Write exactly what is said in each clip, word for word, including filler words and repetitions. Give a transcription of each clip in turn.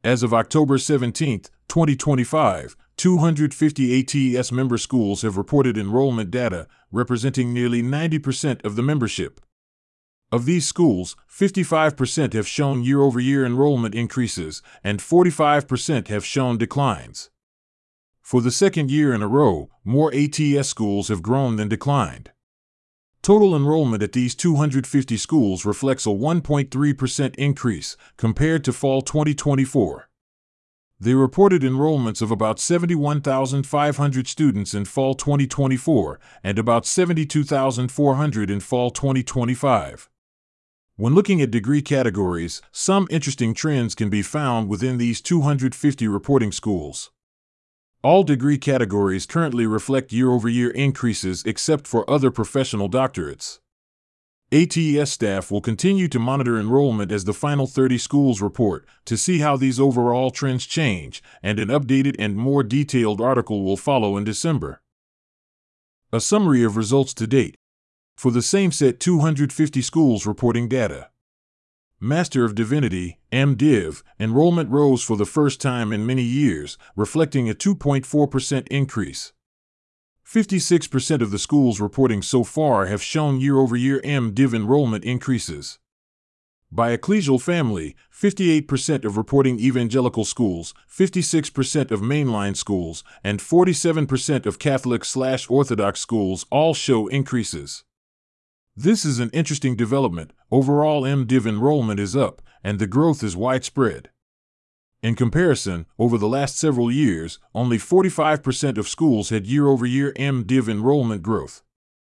As of October seventeenth, twenty twenty-five, two hundred fifty A T S member schools have reported enrollment data, representing nearly ninety percent of the membership. Of these schools, fifty-five percent have shown year-over-year enrollment increases, and forty-five percent have shown declines. For the second year in a row, more A T S schools have grown than declined. Total enrollment at these two hundred fifty schools reflects a one point three percent increase compared to fall twenty twenty-four. They reported enrollments of about seventy-one thousand five hundred students in fall twenty twenty-four and about seventy-two thousand four hundred in fall twenty twenty-five. When looking at degree categories, some interesting trends can be found within these two hundred fifty reporting schools. All degree categories currently reflect year-over-year increases except for other professional doctorates. A T S staff will continue to monitor enrollment as the final thirty schools report to see how these overall trends change, and an updated and more detailed article will follow in December. A summary of results to date. For the same set two hundred fifty schools reporting data. Master of Divinity, MDiv, enrollment rose for the first time in many years, reflecting a two point four percent increase. fifty-six percent of the schools reporting so far have shown year-over-year MDiv enrollment increases. By ecclesial family, fifty-eight percent of reporting evangelical schools, fifty-six percent of mainline schools, and forty-seven percent of Catholic/Orthodox schools all show increases. This is an interesting development. Overall MDiv enrollment is up, and the growth is widespread. In comparison, over the last several years, only forty-five percent of schools had year-over-year MDiv enrollment growth.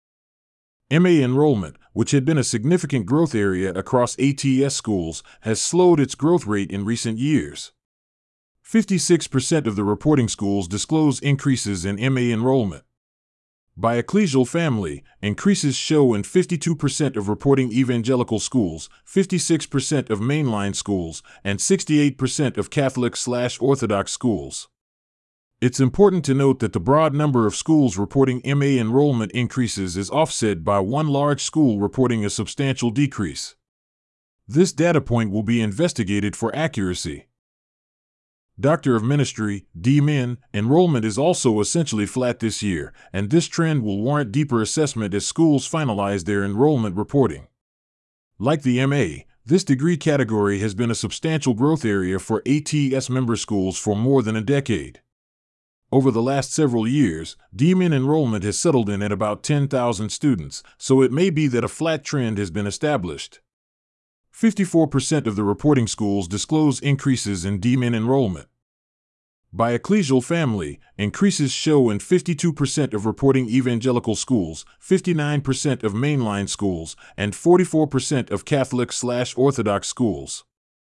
M A enrollment, which had been a significant growth area across A T S schools, has slowed its growth rate in recent years. fifty-six percent of the reporting schools disclose increases in M A enrollment. By ecclesial family, increases show in fifty-two percent of reporting evangelical schools, fifty-six percent of mainline schools, and sixty-eight percent of Catholic/Orthodox schools. It's important to note that the broad number of schools reporting M A enrollment increases is offset by one large school reporting a substantial decrease. This data point will be investigated for accuracy. Doctor of Ministry, D Min, enrollment is also essentially flat this year, and this trend will warrant deeper assessment as schools finalize their enrollment reporting. Like the M A, this degree category has been a substantial growth area for A T S member schools for more than a decade. Over the last several years, D Min enrollment has settled in at about ten thousand students, so it may be that a flat trend has been established. fifty-four percent of the reporting schools disclose increases in D Min enrollment. By ecclesial family, increases show in fifty-two percent of reporting evangelical schools, fifty-nine percent of mainline schools, and forty-four percent of Catholic/Orthodox schools.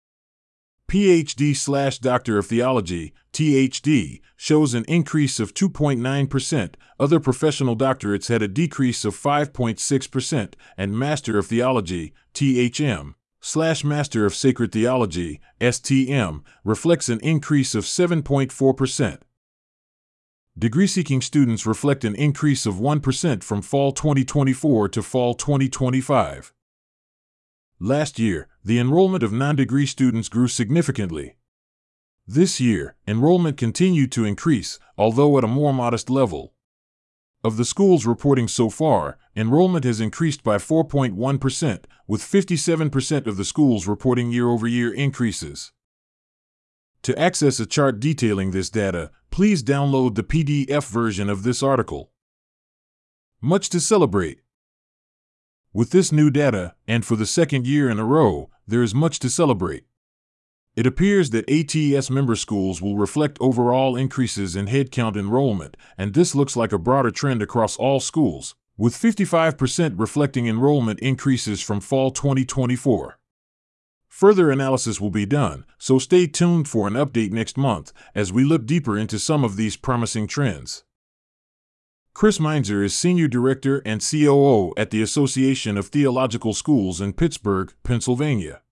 P H D/Doctor of Theology, T H D, shows an increase of two point nine percent, other professional doctorates had a decrease of five point six percent, and Master of Theology, T H M, slash Master of Sacred Theology, S T M, reflects an increase of seven point four percent. Degree-seeking students reflect an increase of one percent from fall twenty twenty-four to fall twenty twenty-five. Last year, the enrollment of non-degree students grew significantly. This year, enrollment continued to increase, although at a more modest level. Of the schools reporting so far, enrollment has increased by four point one percent, with fifty-seven percent of the schools reporting year-over-year increases. To access a chart detailing this data, please download the P D F version of this article. Much to celebrate. With this new data, and for the second year in a row, there is much to celebrate. It appears that A T S member schools will reflect overall increases in headcount enrollment, and this looks like a broader trend across all schools, with fifty-five percent reflecting enrollment increases from fall twenty twenty-four. Further analysis will be done, so stay tuned for an update next month as we look deeper into some of these promising trends. Chris Meinzer is Senior Director and C O O at the Association of Theological Schools in Pittsburgh, Pennsylvania.